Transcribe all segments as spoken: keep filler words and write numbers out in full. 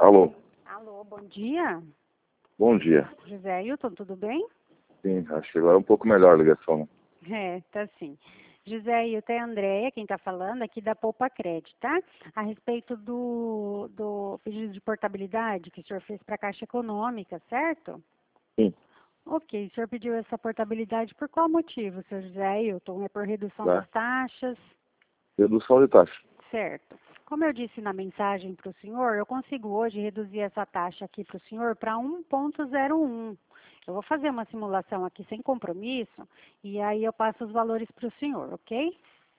Alô, Alô, bom dia. bom dia. José Ailton, tudo bem? Sim, acho que agora é um pouco melhor a ligação. É, tá sim. José Ailton, é a Andréia, quem está falando aqui da Poupa Crédito, tá? A respeito do, do pedido de portabilidade que o senhor fez para a Caixa Econômica, certo? Sim, Ok, o senhor pediu essa portabilidade por qual motivo, senhor José Ailton? É por redução tá. das taxas? Redução de taxa. Certo. Como eu disse na mensagem para o senhor, eu consigo hoje reduzir essa taxa aqui para o senhor para um ponto zero um. Eu vou fazer uma simulação aqui sem compromisso e aí eu passo os valores para o senhor, ok?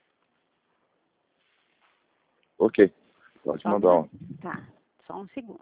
Ok, pode Só um mandar minuto. um. Tá, só um segundo.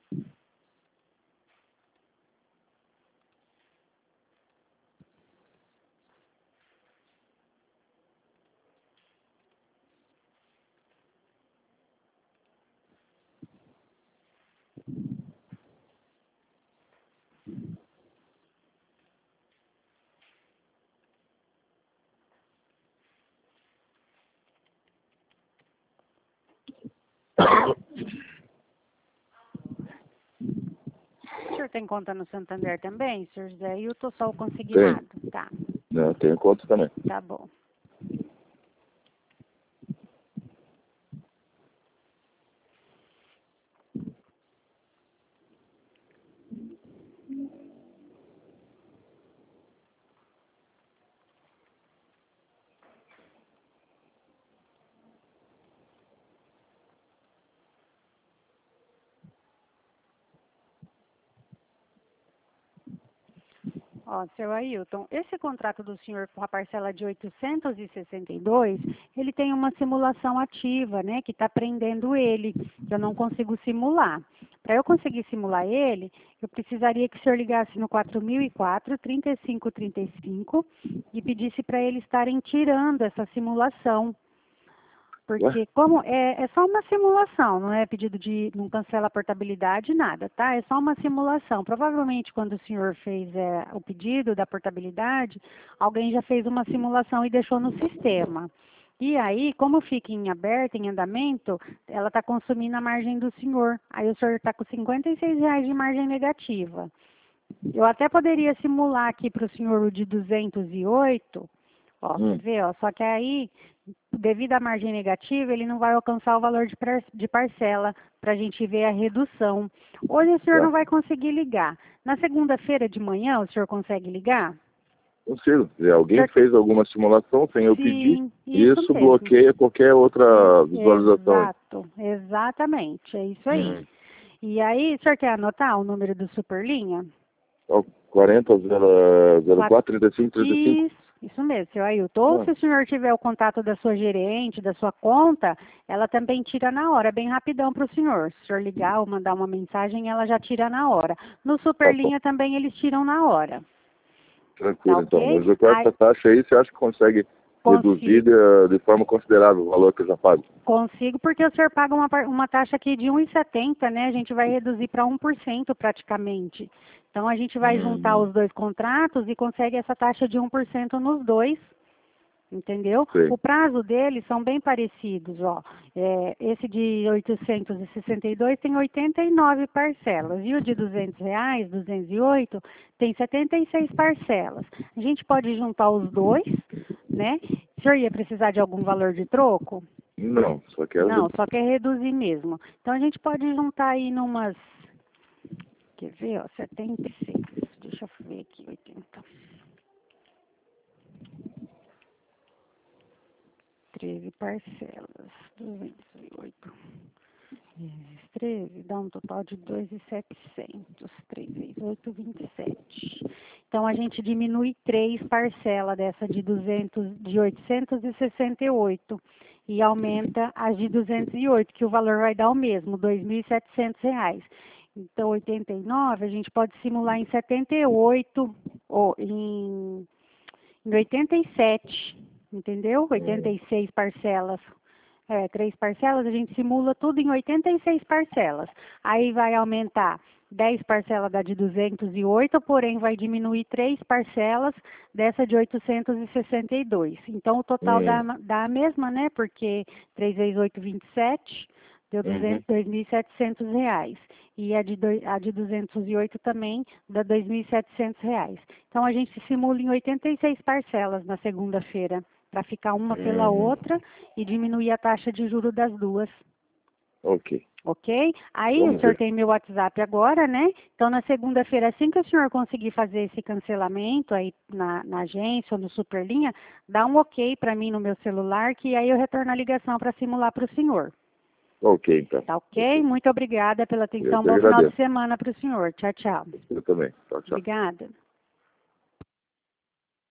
O senhor tem conta no Santander também, senhor José Ailton, só o Tem. consignado? Tá, Não, tem conta também. tá bom. Ó, seu Ailton, esse contrato do senhor com a parcela de oitocentos e sessenta e dois, ele tem uma simulação ativa, né, que está prendendo ele, que eu não consigo simular. Para eu conseguir simular ele, eu precisaria que o senhor ligasse no quatro mil e quatro, trinta e cinco trinta e cinco e pedisse para eles estarem tirando essa simulação. Porque Ué? como é, é só uma simulação, não é pedido de, não cancela a portabilidade, nada, tá? É só uma simulação. Provavelmente quando o senhor fez é, o pedido da portabilidade, alguém já fez uma simulação e deixou no sistema. E aí, como fica em aberto, em andamento, ela está consumindo a margem do senhor. Aí o senhor está com cinquenta e seis reais de margem negativa. Eu até poderia simular aqui para o senhor o de duzentos e oito, ó, quer Hum, ver, ó, só que aí, devido à margem negativa, ele não vai alcançar o valor de, par- de parcela para a gente ver a redução. Hoje o senhor não tá. vai conseguir ligar. Na segunda-feira de manhã, o senhor consegue ligar? Consigo. Se O alguém senhor te- fez alguma simulação sem eu pedir, Sim, isso isso mesmo. bloqueia qualquer E- outra visualização. exato, exatamente, é isso aí. Hum. E aí, o senhor quer anotar o número do Superlinha? Ó, quarenta, zero quatro, trinta e cinco, trinta e cinco. Isso, isso mesmo, seu Ailton. Ou Ah, se o senhor tiver o contato da sua gerente, da sua conta, ela também tira na hora, bem rapidão para o senhor. Se o senhor ligar ou mandar uma mensagem, ela já tira na hora. No tá bom. Superlinha também eles tiram na hora, tá Tranquilo, então. ok? Mas com Aí, essa taxa aí, você acha que consegue reduzir consigo, de, de forma considerável o valor que eu já pago? consigo, porque o senhor paga uma, par- uma taxa aqui de um e setenta, né? A gente vai reduzir para um por cento praticamente. Então, a gente vai juntar Hum, os dois contratos e consegue essa taxa de um por cento nos dois. Entendeu? sei. O prazo deles são bem parecidos, ó. É, esse de oitocentos e sessenta e dois tem oitenta e nove parcelas e o de duzentos reais, duzentos e oito, tem setenta e seis parcelas. A gente pode juntar os dois, né? O senhor ia precisar de algum valor de troco? Não, só quero Não, reduzir. só quer reduzir mesmo. Então a gente pode juntar aí numas, quer ver, ó, setenta e seis. Deixa eu ver aqui, oitenta. treze parcelas, duzentos e oito vezes treze, dá um total de dois mil e setecentos. três vezes oito, vinte e sete. Então, a gente diminui três parcelas dessa de duzentos, de oitocentos e sessenta e oito e aumenta as de duzentos e oito, que o valor vai dar o mesmo, dois mil e setecentos reais. Então, oitenta e nove, a gente pode simular em setenta e oito, ou em, em oitenta e sete, entendeu? oitenta e seis parcelas. É, três parcelas, a gente simula tudo em oitenta e seis parcelas. Aí vai aumentar dez parcelas da de duzentos e oito, porém vai diminuir três parcelas dessa de oitocentos e sessenta e dois. Então o total dá, Hum, dá a mesma, né? Porque três vezes oito, vinte e sete. deu Uhum. dois mil e setecentos reais. E a de, do, a de duzentos e oito também dá dois mil e setecentos reais. Então, a gente simula em oitenta e seis parcelas na segunda-feira, para ficar uma pela Uhum. outra e diminuir a taxa de juros das duas. Ok. Ok? Aí o Vamos senhor ver. tem meu WhatsApp agora, né? Então, na segunda-feira, assim que o senhor conseguir fazer esse cancelamento aí na, na agência ou no Superlinha, dá um ok para mim no meu celular, que aí eu retorno a ligação para simular para o senhor. Ok, então. Tá ok? Ok. Muito obrigada pela Eu atenção. que Bom final de agradeço. semana para o senhor. Tchau, tchau. Eu também. Tchau, tchau. Obrigada.